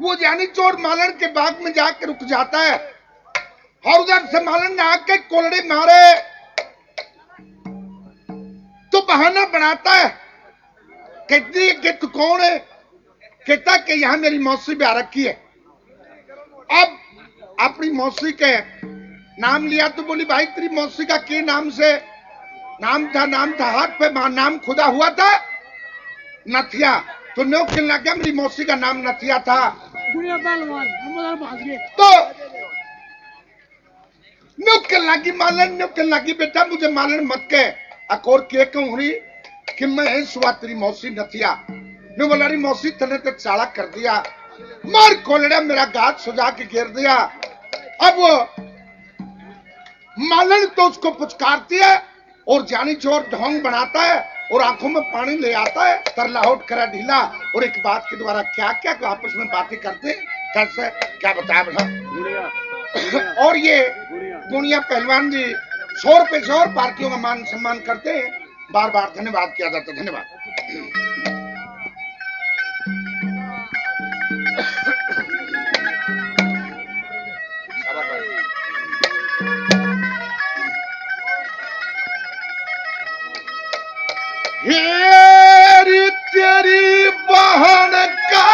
वो जानी चोर मालन के बाग में जाकर रुक जाता है और उधर से मालन ने आके कोलड़े मारे तो बहाना बनाता है। कहती है कि तू कौन है? कहता कि यहां मेरी मौसी ब्याह रखी है। अब अपनी मौसी के नाम लिया तो बोली भाई तेरी मौसी का के नाम से नाम था हाथ पे नाम खुदा हुआ था नथिया। तो नो खेलना क्या मेरी मौसी का नाम नथिया था। तो नो खेलना की मालन नो खेलना की बेटा मुझे मालन मत के अकोर के कहूं कि मैं सुबह तेरी मौसी नथिया नो बोला रही मौसी तने तो चाला कर दिया मार खोलड़ा मेरा गात सुझा के गिर दिया। अब वो मालन तो उसको पुचकारती है और जानी चोर ढोंग बनाता है और आंखों में पानी ले आता है तरलाहट करा ढीला और एक बात के द्वारा क्या क्या आपस में बातें करते कैसे क्या बताया बेटा। और ये गुड़िया पहलवान जी 100 रुपए 100 पार्टियों का मान सम्मान करते हैं। बार बार धन्यवाद किया जाता है। धन्यवाद। हेरी तेरी बहन का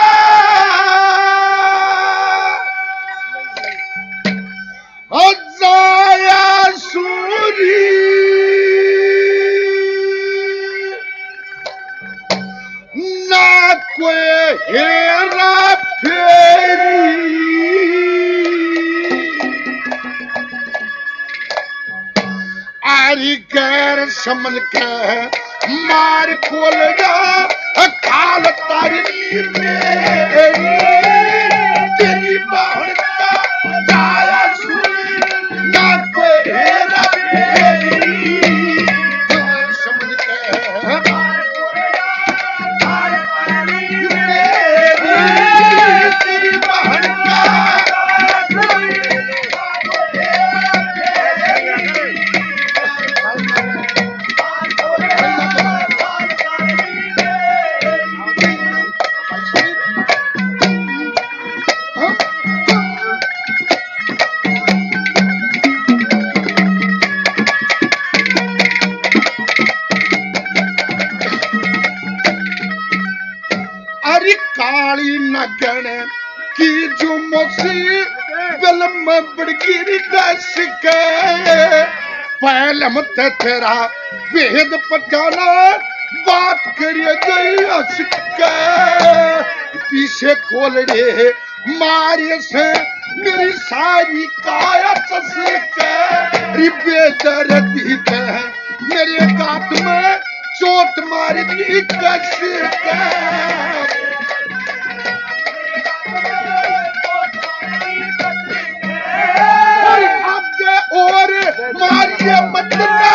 जाया सूरी ना कोई हेरा फेरी आरी गैर समझ के मार खोल जा खाल तारी मेरी तेरी बहन का जाया सुनी ना कोई हेरा फेरी समझ के मार खोल जा तेरी बहन का काली नगन की जो मौसी बिलम बड़गिरी दस के पहलम ते तेरा भेद पटाना बात करिए गई हंस के पीछे खोलड़े मारे से मेरी सारी काया चस के रिबे दर्दी के मेरे गात में चोट मार दी कस के और मारिए मतना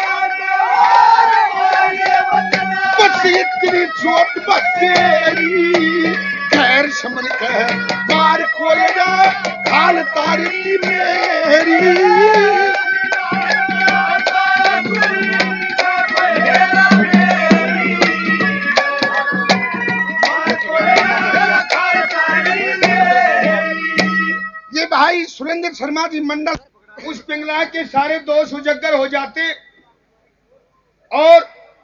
बस इतनी चोट बसेरी खैर समझ कर मार खोलेगा खाल तारी मेरी ये भाई सुरेंद्र शर्मा जी मंडल उस पिंगला के सारे दोष उजागर हो जाते और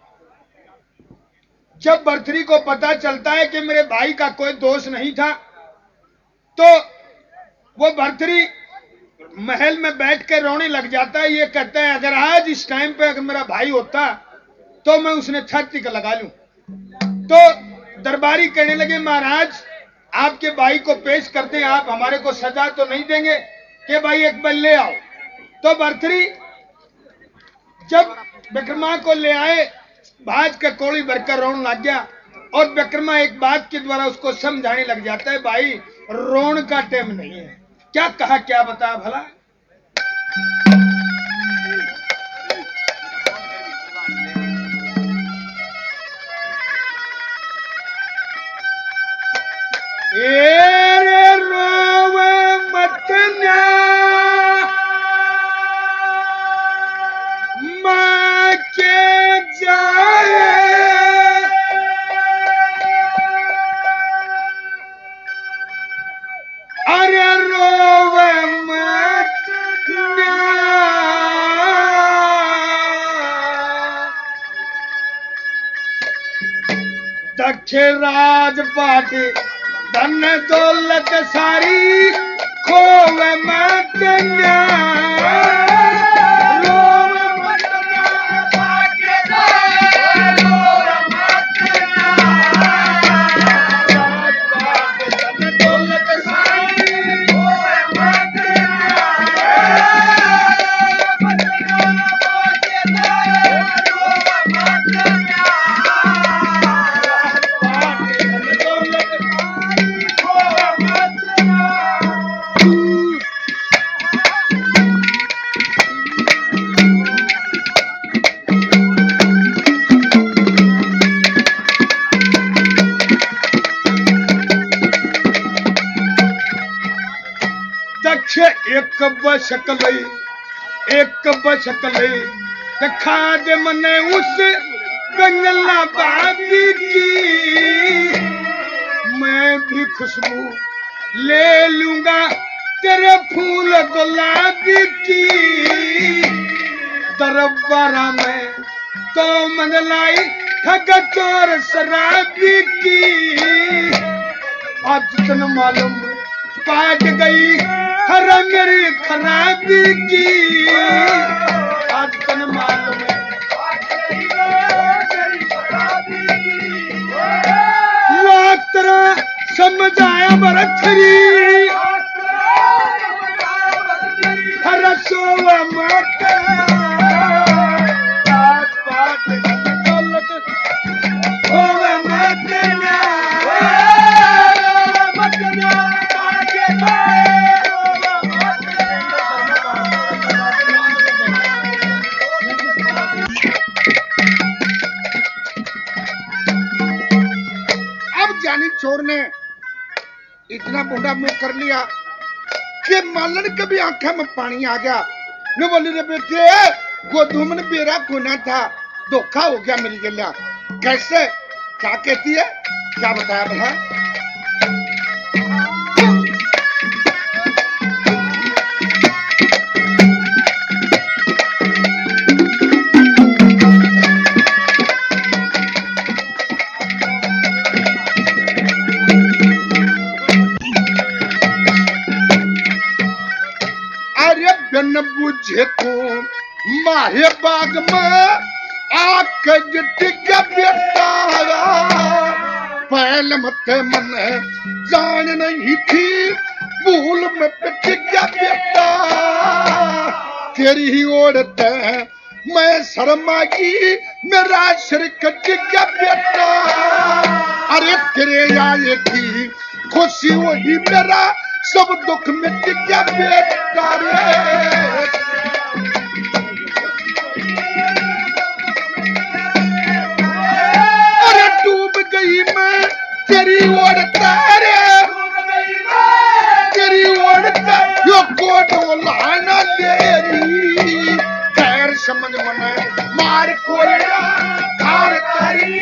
जब भर्तरी को पता चलता है कि मेरे भाई का कोई दोष नहीं था तो वो भर्तरी महल में बैठ कर रोने लग जाता है। ये कहता है अगर आज इस टाइम पे अगर मेरा भाई होता तो मैं उसने छाती का लगा लूं। तो दरबारी कहने लगे महाराज आपके भाई को पेश करते हैं आप हमारे को सजा तो नहीं देंगे कि भाई एक बार ले आओ। तो भर्तरी जब विक्रमा को ले आए भाज का कोड़ी भरकर रोने लग गया और विक्रमा एक बात के द्वारा उसको समझाने लग जाता है भाई रोन का टाइम नहीं है। क्या कहा क्या बता भला। रे रोवे मत ना मां के जाए दक्षे राजपाट धन दौलत सारी खोवे मत एक बशकले खाद मने उस कंगला बाबी की मैं भी खुशबू ले लूंगा तेरे फूल गुलाबी की दरबारा में तो मंगलाई ठग चोर शराबी की आज तन मालूम पाट गई हर मेरी खराबी की आज तन मालूम लाख तरह समझाया बरथरी हर सोवा मत होवे मत चोर ने इतना बुढ़ा मुंह कर लिया कि मालन के भी आंखें में पानी आ गया। मैं बोली रे बेटे गोधूमन मेरा गुना था, धोखा हो गया मेरी गलिया। कैसे? क्या कहती है? क्या बताया भला? न बुझे तो मारे बाग में आख टिक बेटा पहले मत मन जान नहीं थी भूल में टिक बेटा तेरी ही ओढ़ते मैं शर्मा की मेरा सिर टिक बेटा अरे तेरे आए की खुशी वही मेरा सब दुख मिट गया बेटा रे अरे डूब गई मैं तेरी ओर तारे तेरी ओर यो कोट लाना तेरी खैर समझ मने मार कोरिया धार तारी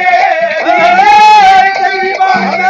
तेरी बात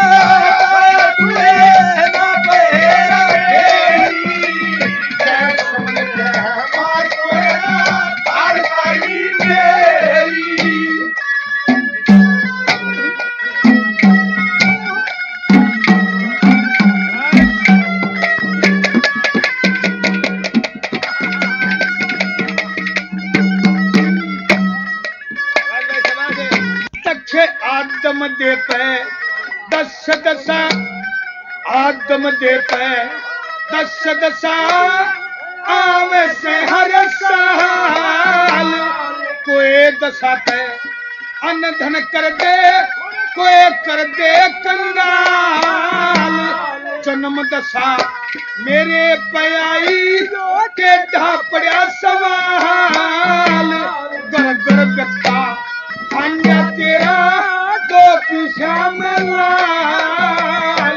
आदम दे पे दस दसा आदम दे पे दस दसा आवे से हर साल कोई दशा पे अन्न धन कर दे कोई कर दे कंगाल जन्म दशा मेरे पे आई टेढ़ा पड़ा सवाल गर गर व्यक्ता अंडा तेरा दो पीछा में लाल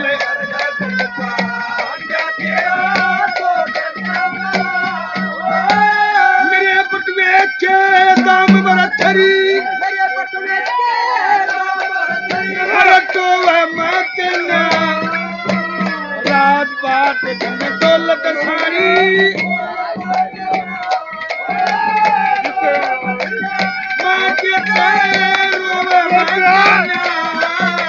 मेरे बटुए के दाम बरथरी हर तो मत ना रात बात धन दौलत सारी माँ के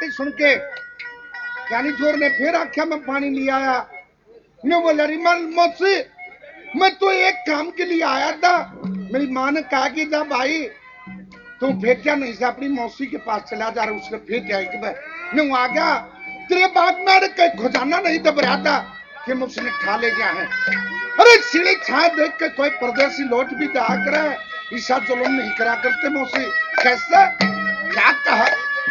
कहानी सुन के ज्ञानी चोर ने फिर आख्या मैं पानी ले आया। मैं बोला री मौसी मैं तो एक काम के लिए आया था। मेरी माँ ने कहा कि जा भाई तू फेंका नहीं से अपनी मौसी के पास चला जा रहा, उसने फेंक आई कि मैं आ गया तेरे बाप में कहीं खजाना नहीं दब रहा था कि मैं उसने ठा ले गया है। अरे सीढ़ी छाए देख के कोई परदेसी लौट भी जा कर ईसा जुल्म नहीं करा करते मौसी। कैसे क्या कहा?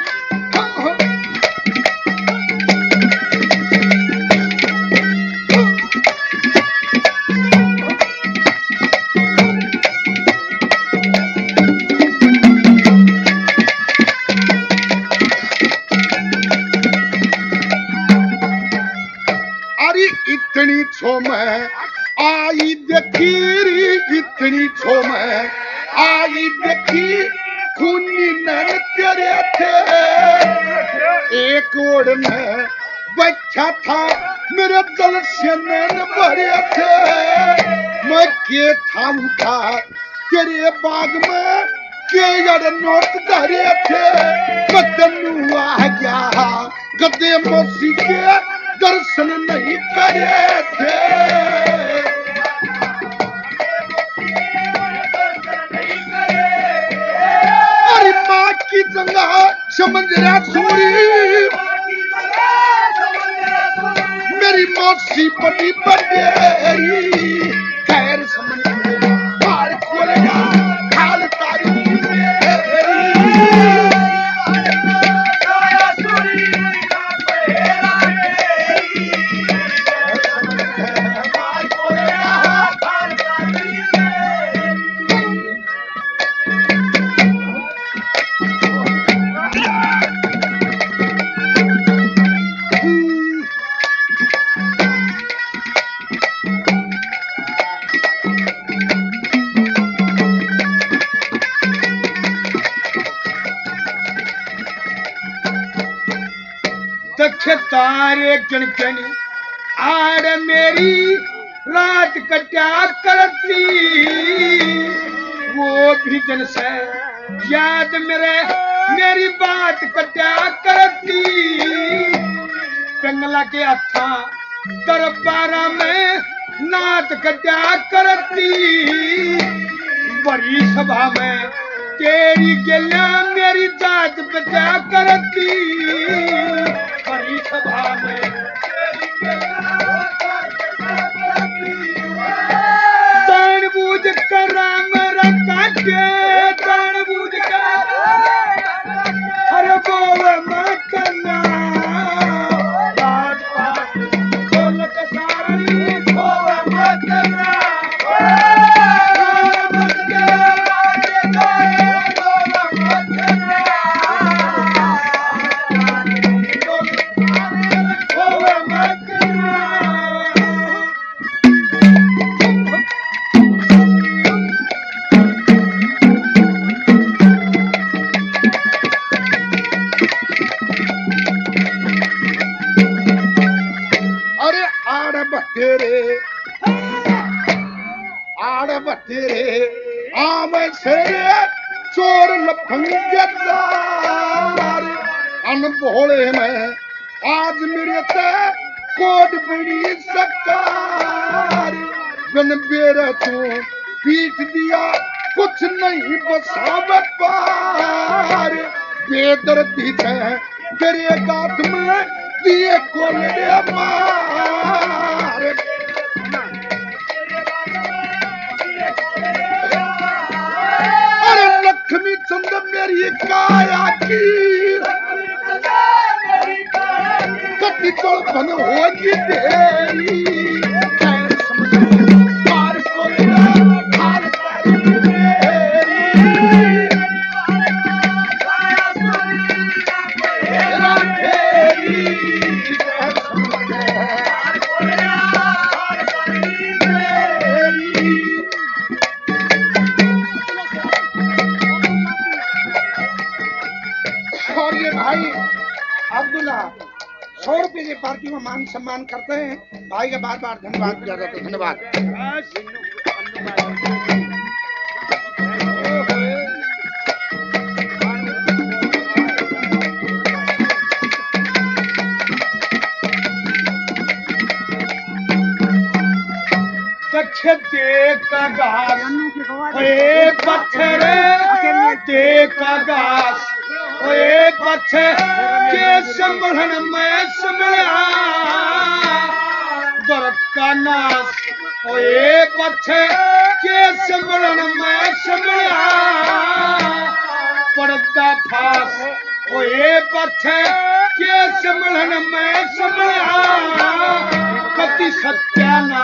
इतनी छो में आई देखी री, इतनी छो में आई देखी खूनी नैन तेरे थे। एक ओर में बैठा था मेरे दिल से नैन भरे थे। मैं के था उठा तेरे बाग में के यार नोट धरे थे। कदनू आ गया गद्दे मौसी के दर्शन नहीं करे थे। अरे माँ की जगह समझ रहा सूरी मेरी मौसी बड़ी बड़ी खैर समझ मार खोलेगा खाल तारी तारे कणकनी आड़ मेरी रात कट्या करती। वो भी जन से याद मेरी बात कट्या करती। कंगला के अथा दरबारा में नात कट्या करती। बड़ी सभा में तेरी गलिया मेरी जात बचा करती। बड़ी सभा में दान बूझ कर राम काटे। दान बूझ कर हर बोल मत करना। दौलत सारी बोल मत करना। तेरे आम से चोर लफंगेदार अनभोले में आज मेरे ते कोट बड़ी सरकार। बिन बेर तू पीट दिया कुछ नहीं बसाव पार। बेदर्दी तेरे गात में दिए कोले मार। लक्ष्मी चंद मेरी काया की कटी चोल बन होगी तेरी। अब्दुल्ला 100 रुपए की पार्टी में मान सम्मान करते हैं। भाई का बार बार धन्यवाद किया जाता है। धन्यवाद। पछे देखा घास ओए पत्थर देखा घास ओए पत्थर के संभलन में संभला भरत का नाश ओए पत्थर के संभलन में संभला पर्दा फास ओए पत्थर के संभलन में संभला कति सत्यानाश